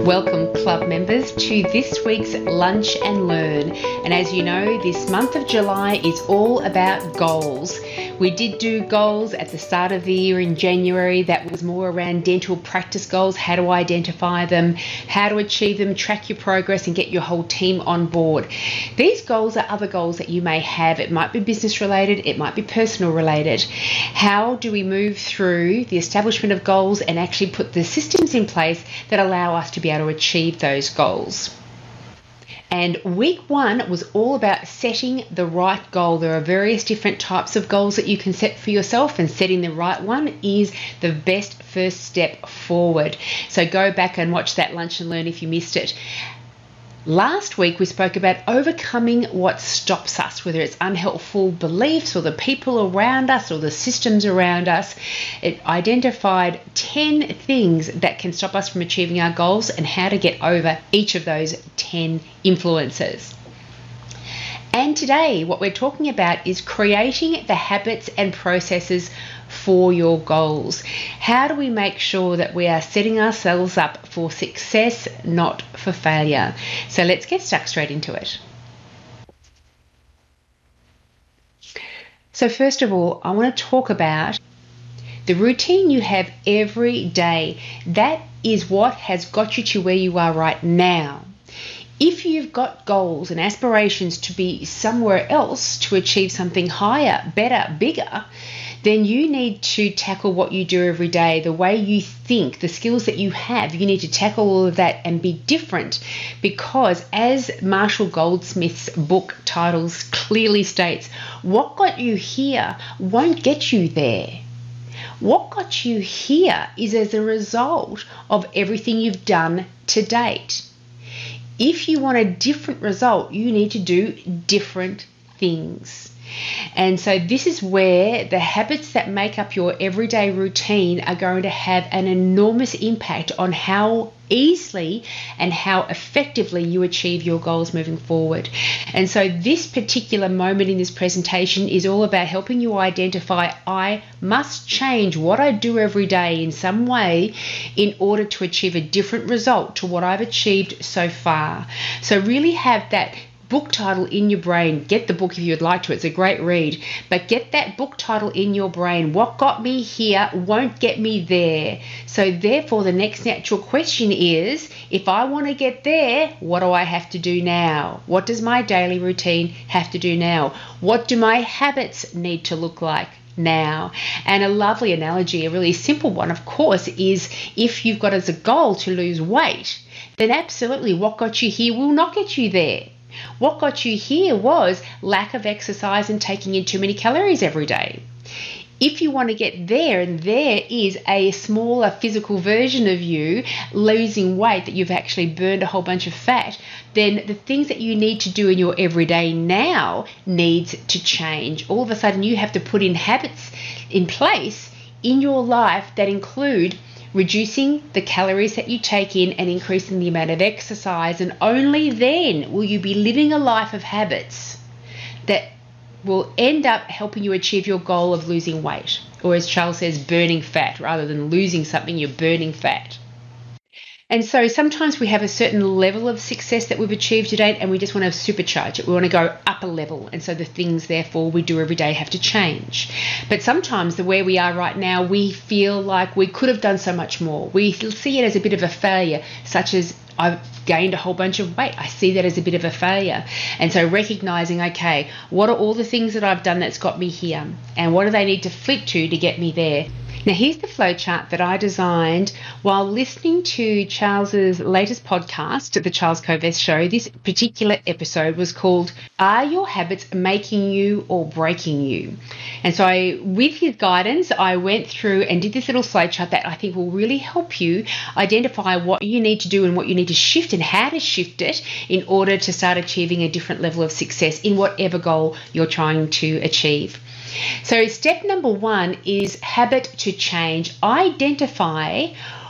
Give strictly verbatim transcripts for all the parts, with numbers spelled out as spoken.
Welcome, club members, to this week's Lunch and Learn. And as you know, this month of July is all about goals. We did do goals at the start of the year in January. That was more around dental practice goals, how to identify them, how to achieve them, track your progress and get your whole team on board. These goals are other goals that you may have. It might be business related, it might be personal related. How do we move through the establishment of goals and actually put the systems in place that allow us to be able to achieve those goals? And week one was all about setting the right goal. There are various different types of goals that you can set for yourself, and setting the right one is the best first step forward. So go back and watch that Lunch and Learn if you missed it. Last week, we spoke about overcoming what stops us, whether it's unhelpful beliefs or the people around us or the systems around us. It identified ten things that can stop us from achieving our goals and how to get over each of those ten influences. And today, what we're talking about is creating the habits and processes for your goals. How do we make sure that we are setting ourselves up for success, not for failure? So let's get stuck straight into it. So first of all, I want to talk about the routine you have every day. That is what has got you to where you are right now. If you've got goals and aspirations to be somewhere else, to achieve something higher, better, bigger, then you need to tackle what you do every day, the way you think, the skills that you have. You need to tackle all of that and be different, because as Marshall Goldsmith's book titles clearly states, what got you here won't get you there. What got you here is as a result of everything you've done to date. If you want a different result, you need to do different things. And so this is where the habits that make up your everyday routine are going to have an enormous impact on how easily and how effectively you achieve your goals moving forward. And so this particular moment in this presentation is all about helping you identify, I must change what I do every day in some way in order to achieve a different result to what I've achieved so far. So really have that book title in your brain. Get the book if you'd like to. It's a great read. But get that book title in your brain. What got me here won't get me there. So therefore, the next natural question is, if I want to get there, what do I have to do now? What does my daily routine have to do now? What do my habits need to look like now? And a lovely analogy, a really simple one, of course, is if you've got as a goal to lose weight, then absolutely what got you here will not get you there. What got you here was lack of exercise and taking in too many calories every day. If you want to get there, and there is a smaller physical version of you losing weight, that you've actually burned a whole bunch of fat, then the things that you need to do in your everyday now needs to change. All of a sudden you have to put in habits in place in your life that include reducing the calories that you take in and increasing the amount of exercise, and only then will you be living a life of habits that will end up helping you achieve your goal of losing weight, or as Charles says, burning fat. Rather than losing something, you're burning fat. And so sometimes we have a certain level of success that we've achieved to date and we just want to supercharge it. We want to go up a level. And so the things, therefore, we do every day have to change. But sometimes the where we are right now, we feel like we could have done so much more. We see it as a bit of a failure, such as I've gained a whole bunch of weight. I see that as a bit of a failure. And so recognizing, okay, what are all the things that I've done that's got me here? And what do they need to flip to to get me there? Now, here's the flowchart that I designed while listening to Charles's latest podcast, The Charles Kovess Show. This particular episode was called, Are Your Habits Making You or Breaking You? And so I, with his guidance, I went through and did this little flowchart that I think will really help you identify what you need to do and what you need to shift and how to shift it in order to start achieving a different level of success in whatever goal you're trying to achieve. So step number one is habit to change. Identify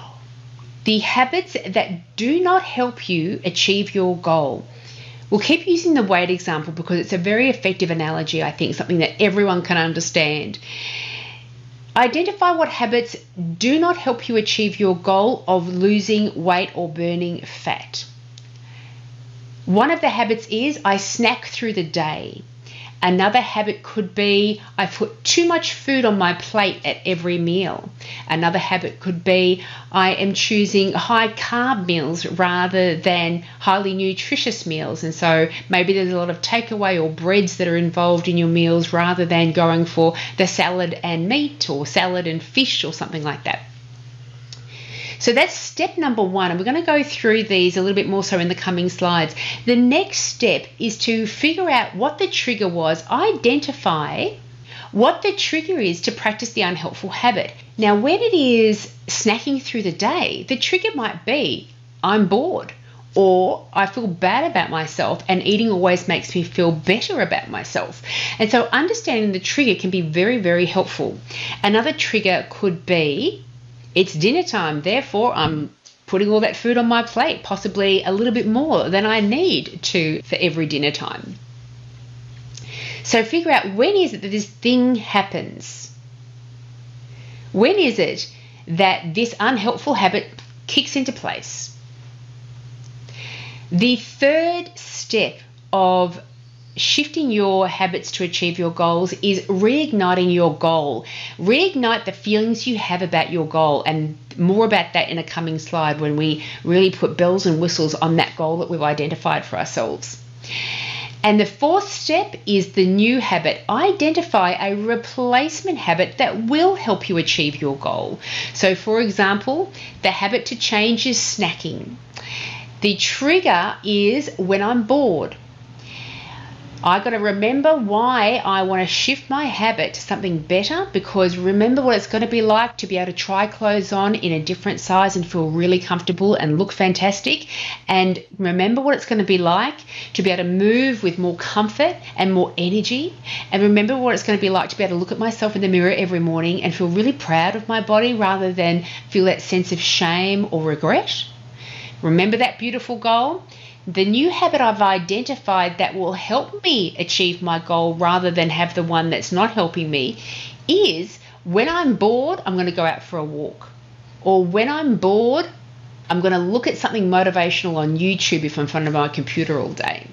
the habits that do not help you achieve your goal. We'll keep using the weight example because it's a very effective analogy, I think, something that everyone can understand. Identify what habits do not help you achieve your goal of losing weight or burning fat. One of the habits is I snack through the day. Another habit could be I put too much food on my plate at every meal. Another habit could be I am choosing high carb meals rather than highly nutritious meals. And so maybe there's a lot of takeaway or breads that are involved in your meals rather than going for the salad and meat or salad and fish or something like that. So that's step number one, and we're going to go through these a little bit more so in the coming slides. The next step is to figure out what the trigger was, identify what the trigger is to practice the unhelpful habit. Now, when it is snacking through the day, the trigger might be I'm bored, or I feel bad about myself and eating always makes me feel better about myself. And so understanding the trigger can be very, very helpful. Another trigger could be it's dinner time, therefore I'm putting all that food on my plate, possibly a little bit more than I need to for every dinner time. So figure out, when is it that this thing happens? When is it that this unhelpful habit kicks into place? The third step of shifting your habits to achieve your goals is reigniting your goal. Reignite the feelings you have about your goal, and more about that in a coming slide when we really put bells and whistles on that goal that we've identified for ourselves. And the fourth step is the new habit. Identify a replacement habit that will help you achieve your goal. So for example, the habit to change is snacking. The trigger is when I'm bored. I got to remember why I want to shift my habit to something better, because remember what it's going to be like to be able to try clothes on in a different size and feel really comfortable and look fantastic. And remember what it's going to be like to be able to move with more comfort and more energy. And remember what it's going to be like to be able to look at myself in the mirror every morning and feel really proud of my body rather than feel that sense of shame or regret. Remember that beautiful goal? The new habit I've identified that will help me achieve my goal rather than have the one that's not helping me is when I'm bored, I'm going to go out for a walk. Or when I'm bored, I'm going to look at something motivational on YouTube if I'm in front of my computer all day.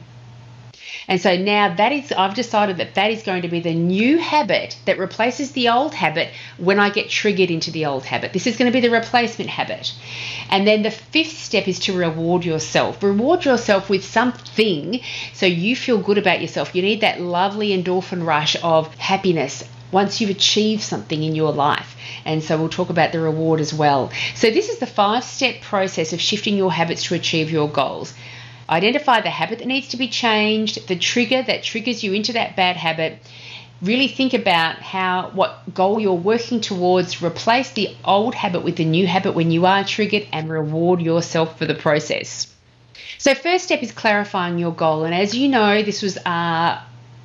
And so now that is, I've decided that that is going to be the new habit that replaces the old habit when I get triggered into the old habit. This is going to be the replacement habit. And then the fifth step is to reward yourself. Reward yourself with something so you feel good about yourself. You need that lovely endorphin rush of happiness once you've achieved something in your life. And so we'll talk about the reward as well. So this is the five-step process of shifting your habits to achieve your goals. Identify the habit that needs to be changed, the trigger that triggers you into that bad habit. Really think about how what goal you're working towards. Replace the old habit with the new habit when you are triggered, and reward yourself for the process. So first step is clarifying your goal. And as you know, this was our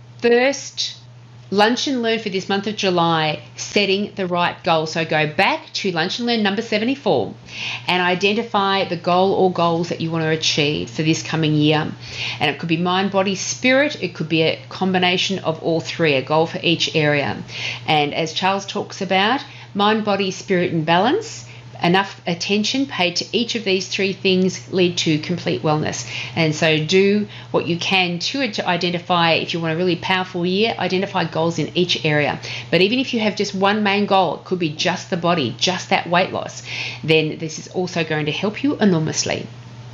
first Lunch and Learn for this month of July, setting the right goal. So go back to Lunch and Learn number seventy-four and identify the goal or goals that you want to achieve for this coming year. And it could be mind, body, spirit. It could be a combination of all three, a goal for each area. And as Charles talks about, mind, body, spirit, and balance. Enough attention paid to each of these three things lead to complete wellness. And so do what you can to, to identify, if you want a really powerful year, identify goals in each area. But even if you have just one main goal, it could be just the body, just that weight loss, then this is also going to help you enormously.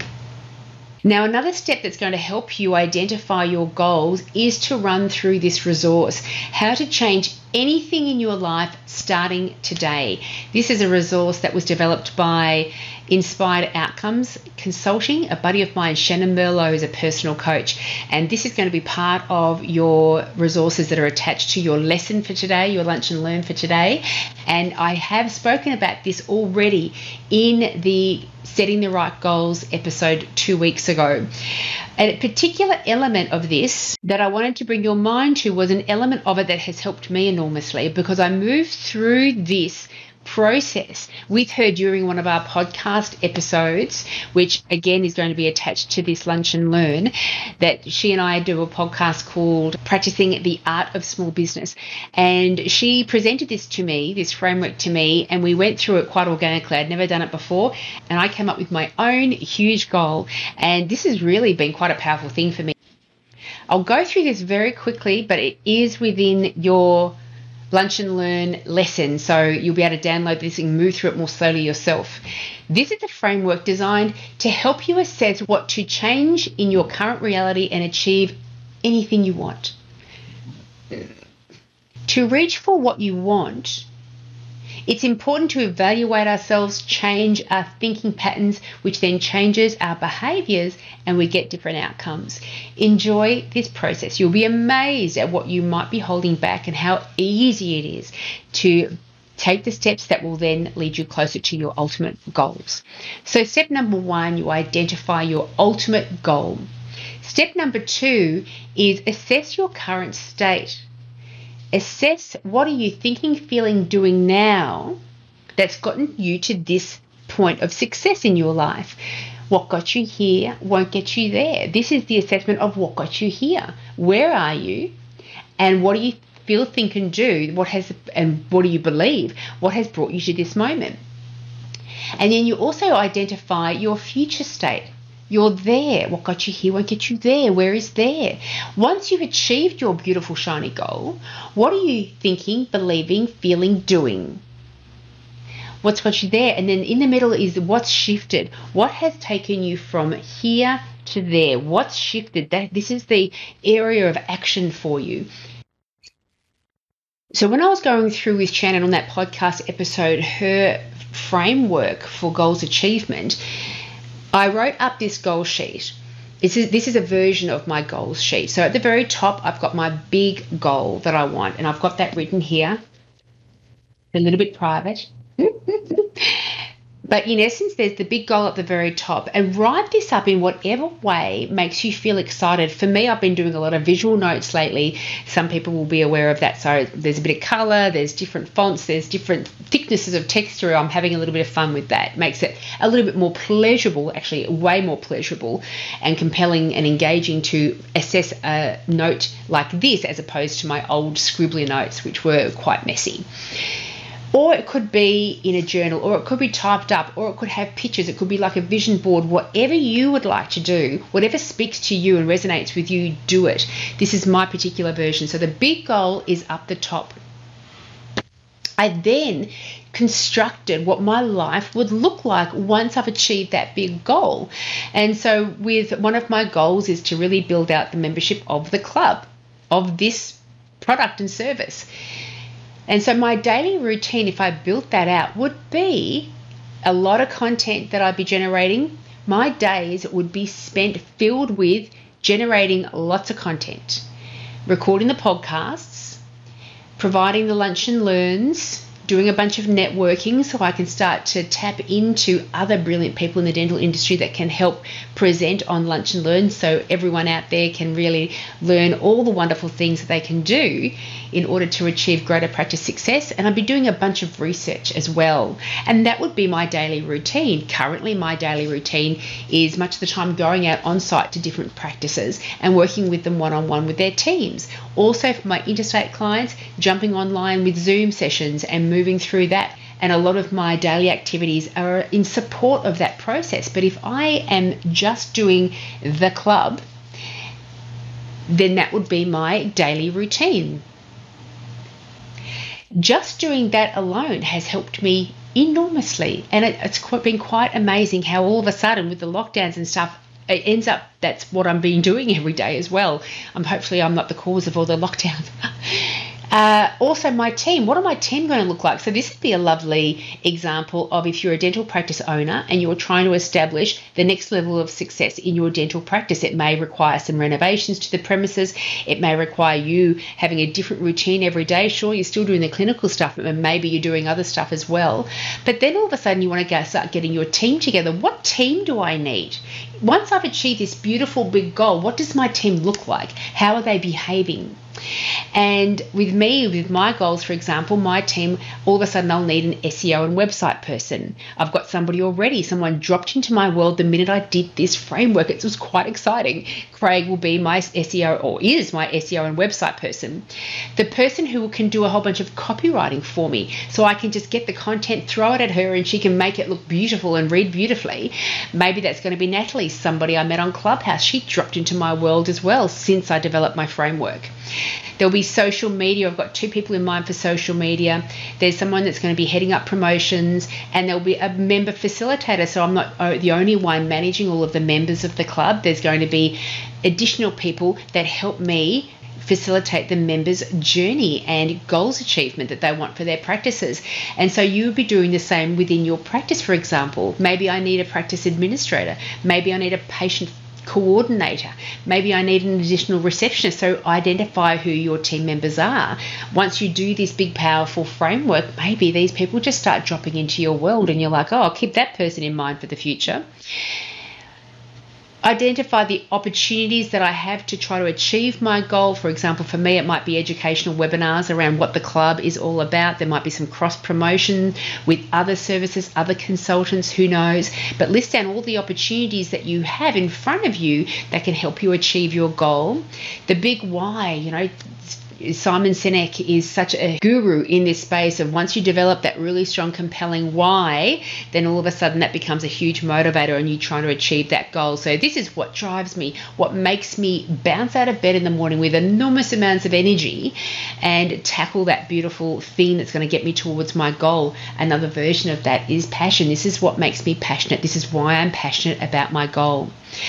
Now, another step that's going to help you identify your goals is to run through this resource, how to change anything in your life starting today. This is a resource that was developed by Inspired Outcomes Consulting, a buddy of mine, Shannon Merlot, is a personal coach. And this is going to be part of your resources that are attached to your lesson for today, your Lunch and Learn for today. And I have spoken about this already in the Setting the Right Goals episode two weeks ago. A particular element of this that I wanted to bring your mind to was an element of it that has helped me enormously, because I moved through this process with her during one of our podcast episodes, which again is going to be attached to this Lunch and Learn, that she and I do a podcast called Practicing the Art of Small Business. And she presented this to me, this framework to me, and we went through it quite organically. I'd never done it before, and I came up with my own huge goal. And this has really been quite a powerful thing for me. I'll go through this very quickly, but it is within your Lunch and Learn lesson, so you'll be able to download this and move through it more slowly yourself. This is a framework designed to help you assess what to change in your current reality and achieve anything you want. To reach for what you want, it's important to evaluate ourselves, change our thinking patterns, which then changes our behaviors, and we get different outcomes. Enjoy this process. You'll be amazed at what you might be holding back and how easy it is to take the steps that will then lead you closer to your ultimate goals. So step number one, you identify your ultimate goal. Step number two is assess your current state. Assess what are you thinking, feeling, doing now that's gotten you to this point of success in your life. What got you here won't get you there. This is the assessment of what got you here. Where are you? And what do you feel, think, and do? What has and what do you believe? What has brought you to this moment? And then you also identify your future state. You're there. What got you here won't get you there. Where is there? Once you've achieved your beautiful, shiny goal, what are you thinking, believing, feeling, doing? What's got you there? And then in the middle is what's shifted. What has taken you from here to there? What's shifted? That this is the area of action for you. So when I was going through with Shannon on that podcast episode, her framework for goals achievement, I wrote up this goal sheet. This is, this is a version of my goals sheet. So at the very top, I've got my big goal that I want, and I've got that written here. A little bit private. But in essence, there's the big goal at the very top, and write this up in whatever way makes you feel excited. For me, I've been doing a lot of visual notes lately. Some people will be aware of that. So there's a bit of color, there's different fonts, there's different thicknesses of texture. I'm having a little bit of fun with that. It makes it a little bit more pleasurable, actually way more pleasurable and compelling and engaging to assess a note like this as opposed to my old scribbly notes, which were quite messy. Or it could be in a journal, or it could be typed up, or it could have pictures. It could be like a vision board. Whatever you would like to do, whatever speaks to you and resonates with you, do it. This is my particular version. So the big goal is up the top. I then constructed what my life would look like once I've achieved that big goal. And so with one of my goals is to really build out the membership of the club, of this product and service. And so my daily routine, if I built that out, would be a lot of content that I'd be generating. My days would be spent filled with generating lots of content, recording the podcasts, providing the lunch and learns, doing a bunch of networking so I can start to tap into other brilliant people in the dental industry that can help present on Lunch and Learn, so everyone out there can really learn all the wonderful things that they can do in order to achieve greater practice success. And I'll be doing a bunch of research as well. And that would be my daily routine. Currently, my daily routine is much of the time going out on site to different practices and working with them one-on-one with their teams. Also for my interstate clients, jumping online with Zoom sessions and moving through that. And a lot of my daily activities are in support of that process. But if I am just doing the club, then that would be my daily routine. Just doing that alone has helped me enormously. And it, it's quite, been quite amazing how all of a sudden with the lockdowns and stuff, it ends up that's what I'm been doing every day as well. Um, hopefully I'm not the cause of all the lockdowns. Uh, also, my team. What are my team going to look like? So this would be a lovely example of if you're a dental practice owner and you're trying to establish the next level of success in your dental practice. It may require some renovations to the premises. It may require you having a different routine every day. Sure, you're still doing the clinical stuff, but maybe you're doing other stuff as well. But then all of a sudden you want to go start getting your team together. What team do I need? Once I've achieved this beautiful big goal, what does my team look like? How are they behaving? And with me, with my goals, for example, my team, all of a sudden I'll need an S E O and website person. I've got somebody already. Someone dropped into my world the minute I did this framework. It was quite exciting. Craig will be my S E O, or is my S E O and website person. The person who can do a whole bunch of copywriting for me, so I can just get the content, throw it at her, and she can make it look beautiful and read beautifully. Maybe that's going to be Natalie, somebody I met on Clubhouse. She dropped into my world as well since I developed my framework. There'll be social media. I've got two people in mind for social media. There's someone that's going to be heading up promotions, and there'll be a member facilitator. So I'm not the only one managing all of the members of the club. There's going to be additional people that help me facilitate the members' journey and goals achievement that they want for their practices. And so you'll be doing the same within your practice, for example. Maybe I need a practice administrator. Maybe I need a patient coordinator. Maybe I need an additional receptionist. So identify who your team members are. Once you do this big, powerful framework, maybe these people just start dropping into your world and you're like, oh, I'll keep that person in mind for the future. Identify the opportunities that I have to try to achieve my goal. For example, for me, it might be educational webinars around what the club is all about. There might be some cross promotion with other services, other consultants, who knows. But list down all the opportunities that you have in front of you that can help you achieve your goal. The big why, you know, Simon Sinek is such a guru in this space of once you develop that really strong, compelling why, then all of a sudden that becomes a huge motivator and you're trying to achieve that goal. So this is what drives me, what makes me bounce out of bed in the morning with enormous amounts of energy and tackle that beautiful thing that's going to get me towards my goal. Another version of that is passion. This is what makes me passionate. This is why I'm passionate about my goal.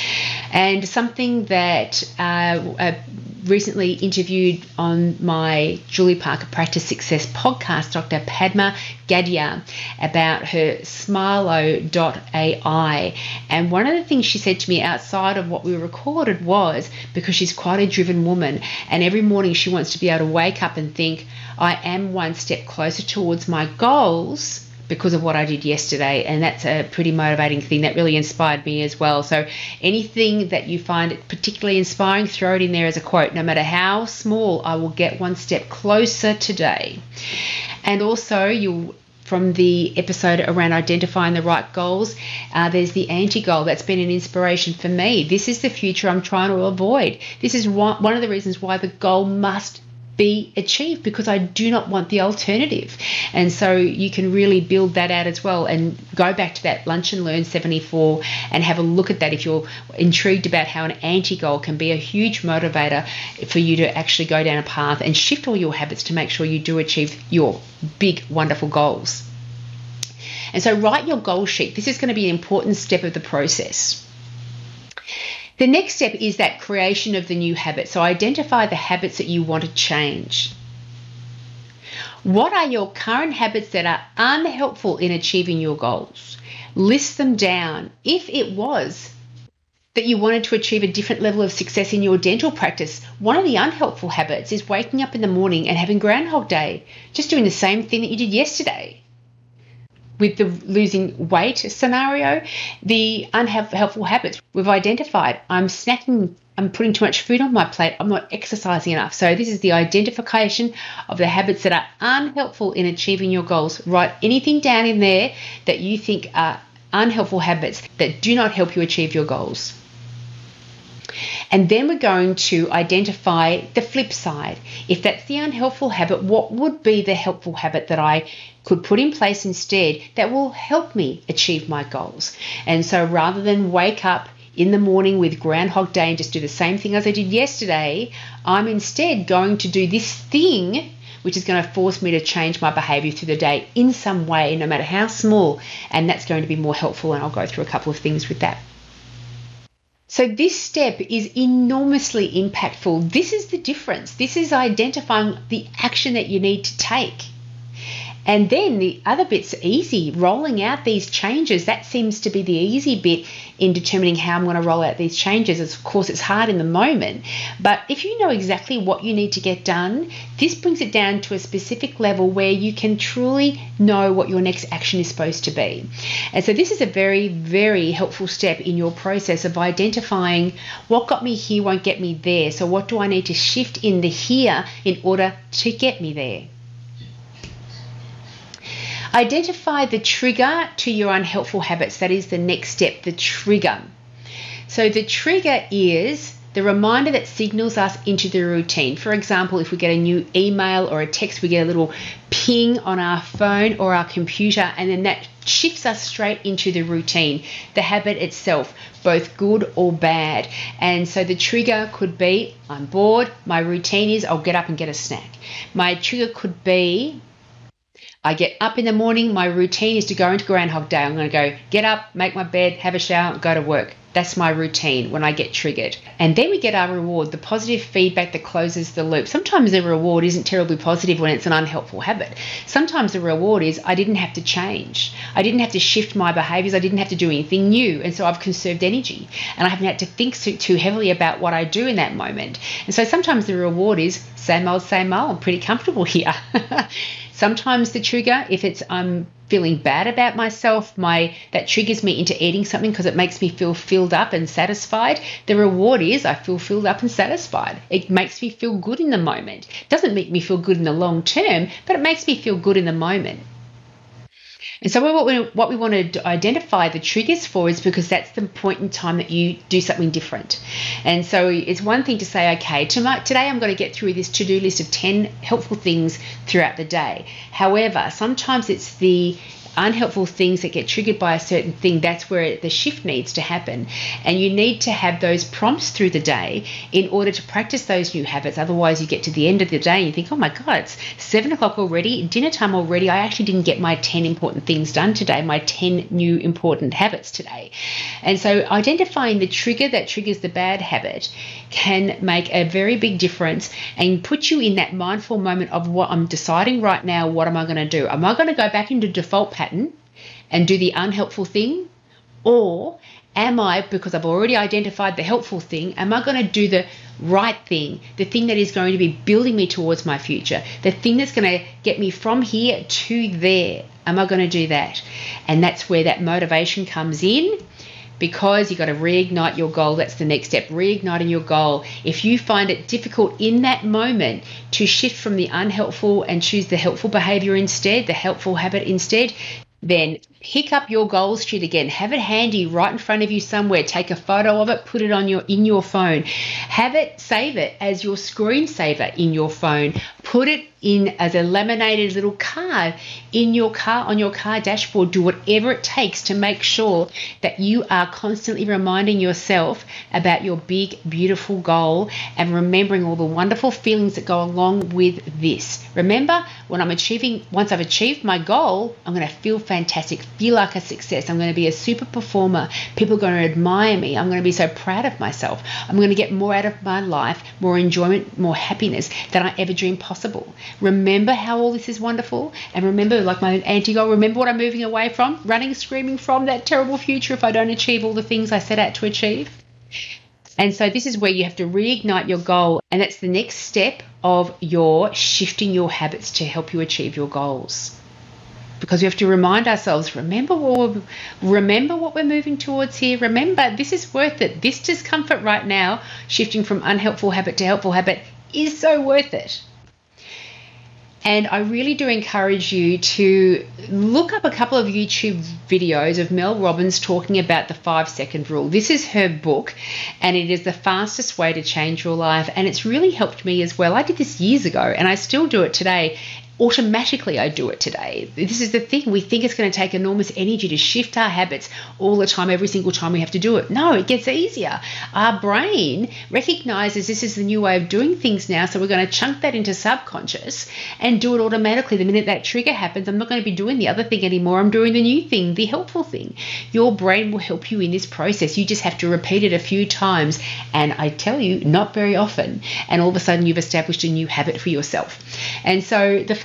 And something that uh, uh, recently interviewed on my Julie Parker Practice Success podcast, Doctor Padma Gadhia, about her Smilo dot A I. And one of the things she said to me outside of what we recorded was, because she's quite a driven woman, and every morning she wants to be able to wake up and think, I am one step closer towards my goals because of what I did yesterday. And that's a pretty motivating thing that really inspired me as well. So anything that you find particularly inspiring, throw it in there as a quote. No matter how small, I will get one step closer today. And also you'll from the episode around identifying the right goals, uh, there's the anti-goal. That's been an inspiration for me. This is the future I'm trying to avoid. This is one, one of the reasons why the goal must be achieved, because I do not want the alternative. And so you can really build that out as well and go back to that Lunch and Learn seventy-four and have a look at that if you're intrigued about how an anti-goal can be a huge motivator for you to actually go down a path and shift all your habits to make sure you do achieve your big, wonderful goals. And so write your goal sheet. This is going to be an important step of the process. The next step is that creation of the new habit. So identify the habits that you want to change. What are your current habits that are unhelpful in achieving your goals? List them down. If it was that you wanted to achieve a different level of success in your dental practice, one of the unhelpful habits is waking up in the morning and having Groundhog Day, just doing the same thing that you did yesterday. With the losing weight scenario, the unhelpful habits we've identified. I'm snacking, I'm putting too much food on my plate, I'm not exercising enough. So this is the identification of the habits that are unhelpful in achieving your goals. Write anything down in there that you think are unhelpful habits that do not help you achieve your goals. And then we're going to identify the flip side. If that's the unhelpful habit, what would be the helpful habit that I could put in place instead that will help me achieve my goals? And so rather than wake up in the morning with Groundhog Day and just do the same thing as I did yesterday, I'm instead going to do this thing which is going to force me to change my behavior through the day in some way, no matter how small. And that's going to be more helpful. And I'll go through a couple of things with that. So this step is enormously impactful. This is the difference. This is identifying the action that you need to take. And then the other bit's easy. Rolling out these changes, that seems to be the easy bit in determining how I'm going to roll out these changes. Of course, it's hard in the moment, but if you know exactly what you need to get done, this brings it down to a specific level where you can truly know what your next action is supposed to be. And so this is a very, very helpful step in your process of identifying what got me here won't get me there. So what do I need to shift in the here in order to get me there? Identify the trigger to your unhelpful habits. That is the next step, the trigger. So the trigger is the reminder that signals us into the routine. For example, if we get a new email or a text, we get a little ping on our phone or our computer, and then that shifts us straight into the routine, the habit itself, both good or bad. And so the trigger could be, I'm bored, my routine is I'll get up and get a snack. My trigger could be, I get up in the morning, my routine is to go into Groundhog Day. I'm going to go get up, make my bed, have a shower, go to work. That's my routine when I get triggered. And then we get our reward, the positive feedback that closes the loop. Sometimes the reward isn't terribly positive when it's an unhelpful habit. Sometimes the reward is I didn't have to change. I didn't have to shift my behaviors. I didn't have to do anything new. And so I've conserved energy and I haven't had to think too, too heavily about what I do in that moment. And so sometimes the reward is same old, same old. I'm pretty comfortable here. Sometimes the trigger, if it's I'm feeling bad about myself, my that triggers me into eating something because it makes me feel filled up and satisfied. The reward is I feel filled up and satisfied. It makes me feel good in the moment. It doesn't make me feel good in the long term, but it makes me feel good in the moment. And so what we, what we want to identify the triggers for is because that's the point in time that you do something different. And so it's one thing to say, okay, tonight, today I'm going to get through this to-do list of ten helpful things throughout the day. However, sometimes it's the unhelpful things that get triggered by a certain thing. That's where the shift needs to happen. And you need to have those prompts through the day in order to practice those new habits. Otherwise, you get to the end of the day and you think, oh my God, it's seven o'clock already, dinner time already. I actually didn't get my ten important things done today, my ten new important habits today. And so identifying the trigger that triggers the bad habit can make a very big difference and put you in that mindful moment of what I'm deciding right now. What am I going to do? Am I going to go back into default pattern and do the unhelpful thing, or am I, because I've already identified the helpful thing, am I going to do the right thing, the thing that is going to be building me towards my future, the thing that's going to get me from here to there? Am I going to do that? And that's where that motivation comes in, because you've got to reignite your goal. That's the next step, reigniting your goal. If you find it difficult in that moment to shift from the unhelpful and choose the helpful behavior instead, the helpful habit instead, then pick up your goal sheet again. Have it handy right in front of you somewhere. Take a photo of it, put it on your in your phone. Have it, save it as your screensaver in your phone. Put it in as a laminated little card in your car, on your car dashboard. Do whatever it takes to make sure that you are constantly reminding yourself about your big, beautiful goal and remembering all the wonderful feelings that go along with this. Remember, when I'm achieving, once I've achieved my goal, I'm going to feel fantastic, feel like a success. I'm going to be a super performer. People are going to admire me. I'm going to be so proud of myself. I'm going to get more out of my life, more enjoyment, more happiness than I ever dreamed possible. Remember how all this is wonderful, and remember, like my anti-goal, remember what I'm moving away from, running, screaming from that terrible future if I don't achieve all the things I set out to achieve. And so this is where you have to reignite your goal, and that's the next step of your shifting your habits to help you achieve your goals. Because we have to remind ourselves, remember what we're, remember what we're moving towards here. Remember, this is worth it. This discomfort right now, shifting from unhelpful habit to helpful habit, is so worth it. And I really do encourage you to look up a couple of YouTube videos of Mel Robbins talking about the five second rule. This is her book, and it is the fastest way to change your life. And it's really helped me as well. I did this years ago, and I still do it today. Automatically, I do it today. This is the thing. We think it's going to take enormous energy to shift our habits all the time, every single time we have to do it. No, it gets easier. Our brain recognizes this is the new way of doing things now, so we're going to chunk that into subconscious and do it automatically. The minute that trigger happens, I'm not going to be doing the other thing anymore. I'm doing the new thing, the helpful thing. Your brain will help you in this process. You just have to repeat it a few times, and I tell you, not very often. And all of a sudden, you've established a new habit for yourself. And so the five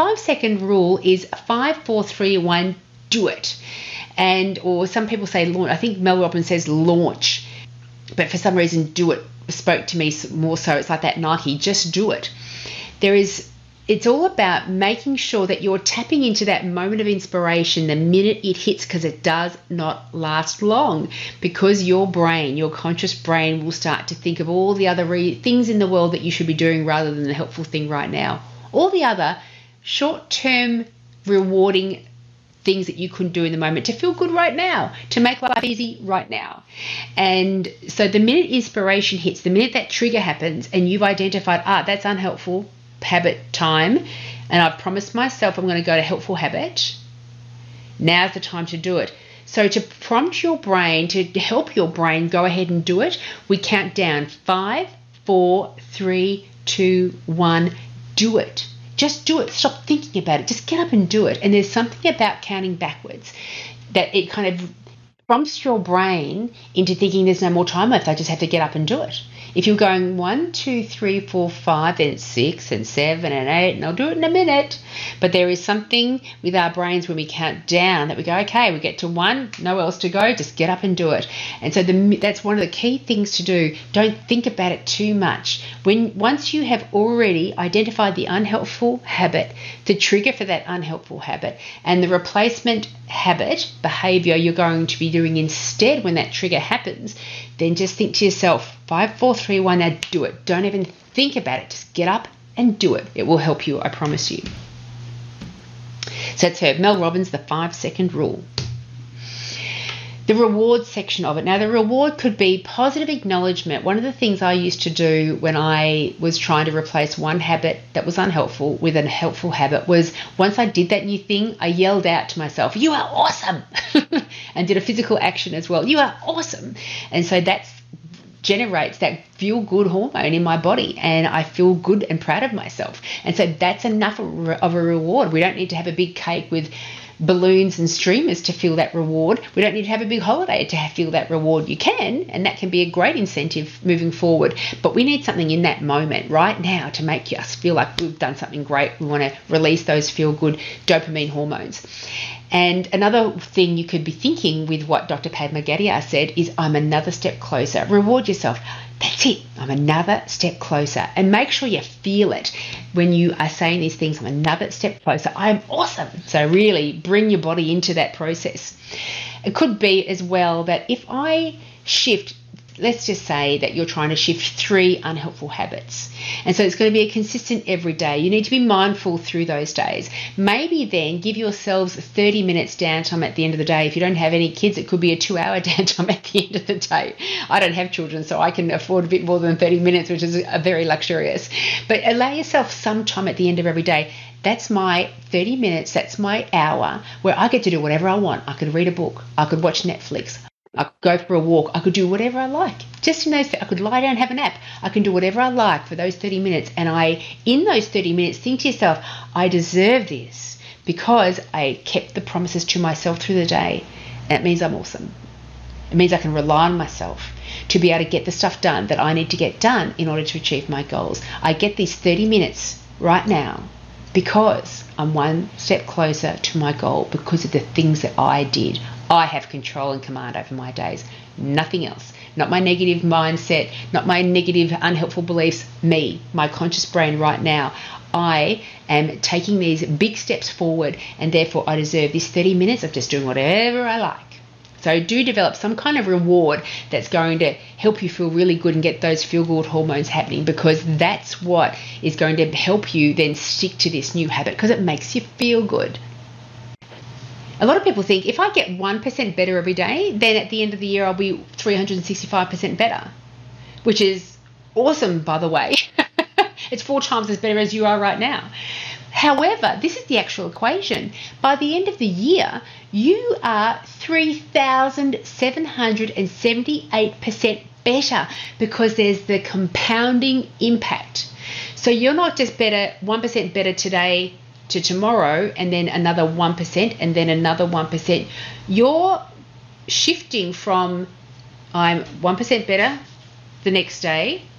five second rule is five, four, three, one, do it. And, or some people say launch. I think Mel Robbins says launch, but for some reason, do it spoke to me more so. It's like that Nike, just do it. There is, it's all about making sure that you're tapping into that moment of inspiration the minute it hits, because it does not last long, because your brain, your conscious brain, will start to think of all the other re- things in the world that you should be doing rather than the helpful thing right now. All the other short-term rewarding things that you couldn't do in the moment to feel good right now, to make life easy right now. And so the minute inspiration hits, the minute that trigger happens and you've identified, ah, that's unhelpful habit time, and I've promised myself I'm going to go to helpful habit, now's the time to do it. So to prompt your brain, to help your brain go ahead and do it, we count down five, four, three, two, one, do it. Just do it. Stop thinking about it. Just get up and do it. And there's something about counting backwards that it kind of prompts your brain into thinking there's no more time left. I just have to get up and do it. If you're going one, two, three, four, five, then it's six and seven and eight, and I'll do it in a minute. But there is something with our brains when we count down that we go, okay, we get to one, no else to go, just get up and do it. And so the, that's one of the key things to do. Don't think about it too much. When once you have already identified the unhelpful habit, the trigger for that unhelpful habit, and the replacement habit, behavior you're going to be doing instead when that trigger happens, then just think to yourself, five, four, three, one, now do it. Don't even think about it. Just get up and do it. It will help you, I promise you. So that's her, Mel Robbins, the five second rule. The reward section of it. Now, the reward could be positive acknowledgement. One of the things I used to do when I was trying to replace one habit that was unhelpful with a helpful habit was, once I did that new thing, I yelled out to myself, you are awesome, and did a physical action as well. You are awesome. And so that's generates that feel-good hormone in my body, and I feel good and proud of myself. And so that's enough of a reward. We don't need to have a big cake with balloons and streamers to feel that reward. We don't need to have a big holiday to have, feel that reward. You can, and that can be a great incentive moving forward, but we need something in that moment right now to make us feel like we've done something great. We want to release those feel-good dopamine hormones. And another thing you could be thinking with what Doctor Padma Gadhia said is, I'm another step closer. Reward yourself. That's it. I'm another step closer. And make sure you feel it when you are saying these things. I'm another step closer. I'm awesome. So really bring your body into that process. It could be as well that if I shift, let's just say that you're trying to shift three unhelpful habits. And so it's going to be a consistent every day. You need to be mindful through those days. Maybe then give yourselves thirty minutes downtime at the end of the day. If you don't have any kids, it could be a two hour downtime at the end of the day. I don't have children, so I can afford a bit more than thirty minutes, which is a very luxurious. But allow yourself some time at the end of every day. That's my thirty minutes, that's my hour where I get to do whatever I want. I could read a book. I could watch Netflix. I could go for a walk. I could do whatever I like. Just in those, I could lie down and have a nap. I can do whatever I like for those thirty minutes. And I, in those thirty minutes, think to yourself, I deserve this because I kept the promises to myself through the day. And it means I'm awesome. It means I can rely on myself to be able to get the stuff done that I need to get done in order to achieve my goals. I get these thirty minutes right now because I'm one step closer to my goal because of the things that I did. I have control and command over my days, nothing else. Not my negative mindset, not my negative, unhelpful beliefs, me, my conscious brain right now. I am taking these big steps forward, and therefore I deserve this thirty minutes of just doing whatever I like. So do develop some kind of reward that's going to help you feel really good and get those feel-good hormones happening, because that's what is going to help you then stick to this new habit, because it makes you feel good. A lot of people think if I get one percent better every day, then at the end of the year I'll be three hundred sixty-five percent better, which is awesome, by the way. It's four times as better as you are right now. However, this is the actual equation. By the end of the year, you are three thousand seven hundred seventy-eight percent better because there's the compounding impact. So you're not just better, one percent better today to tomorrow, and then another one percent, and then another one percent. You're shifting from I'm one percent better the next day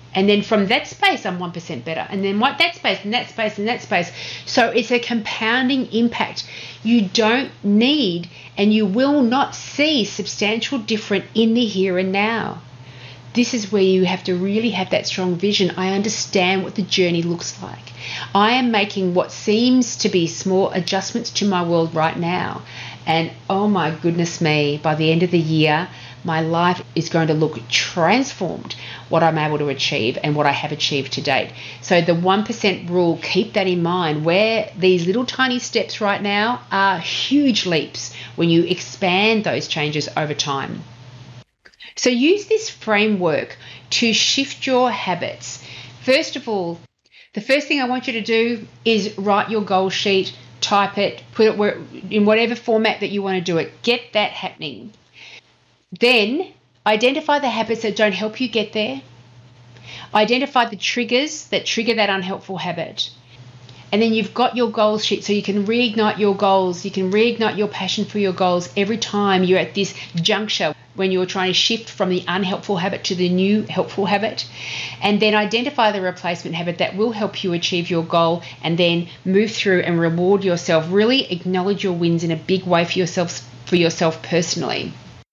And then from that space, I'm one percent better. And then what that space, and that space, and that space. So it's a compounding impact. You don't need and you will not see substantial difference in the here and now. This is where you have to really have that strong vision. I understand what the journey looks like. I am making what seems to be small adjustments to my world right now. And oh my goodness me, by the end of the year, my life is going to look transformed, what I'm able to achieve and what I have achieved to date. So the one percent rule, keep that in mind, where these little tiny steps right now are huge leaps when you expand those changes over time. So use this framework to shift your habits. First of all, the first thing I want you to do is write your goal sheet, type it, put it where, in whatever format that you want to do it. Get that happening. Then identify the habits that don't help you get there. Identify the triggers that trigger that unhelpful habit. And then you've got your goal sheet so you can reignite your goals. You can reignite your passion for your goals every time you're at this juncture when you're trying to shift from the unhelpful habit to the new helpful habit. And then identify the replacement habit that will help you achieve your goal, and then move through and reward yourself. Really acknowledge your wins in a big way for yourself, for yourself personally.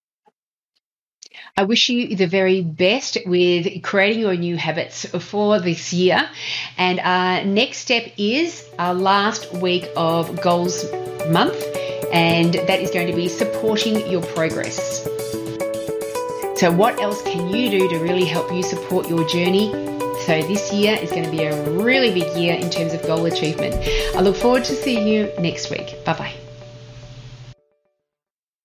I wish you the very best with creating your new habits for this year. And our next step is our last week of Goals Month, and that is going to be supporting your progress. So what else can you do to really help you support your journey? So this year is going to be a really big year in terms of goal achievement. I look forward to seeing you next week. Bye-bye.